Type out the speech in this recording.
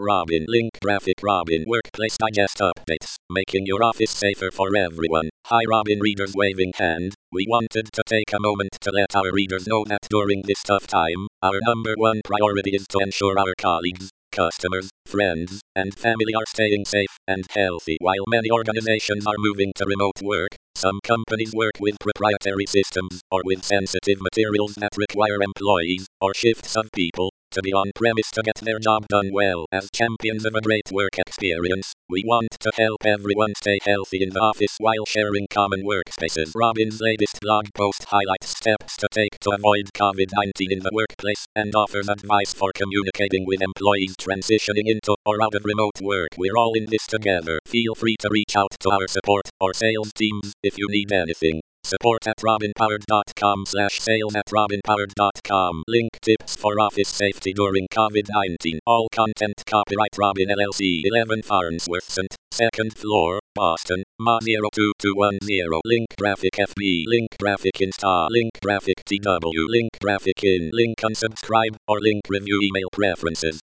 Robin Link Graphic Robin Workplace Digest updates, making your office safer for everyone. Hi Robin readers waving hand. We wanted to take a moment to let our readers know that during this tough time, our number one priority is to ensure our colleagues, customers, friends, and family are staying safe and healthy. While many organizations are moving to remote work, some companies work with proprietary systems or with sensitive materials that require employees or shifts of people to be on premise to get their job done well. As champions of a great work experience, we want to help everyone stay healthy in the office while sharing common workspaces. Robin's latest blog post highlights steps to take to avoid COVID-19 in the workplace and offers advice for communicating with employees transitioning into or out of remote work. We're all in this together. Feel free to reach out to our support or sales teams if you need anything. Support at robinpowered.com/sales at robinpowered.com. Link tips for office safety during COVID-19. All content copyright Robin LLC 11 Farnsworth St. 2nd floor, Boston, MA 02210. Link Graphic FB. Link Graphic Insta. Link Graphic TW. Link Graphic In. Link unsubscribe or link review email preferences.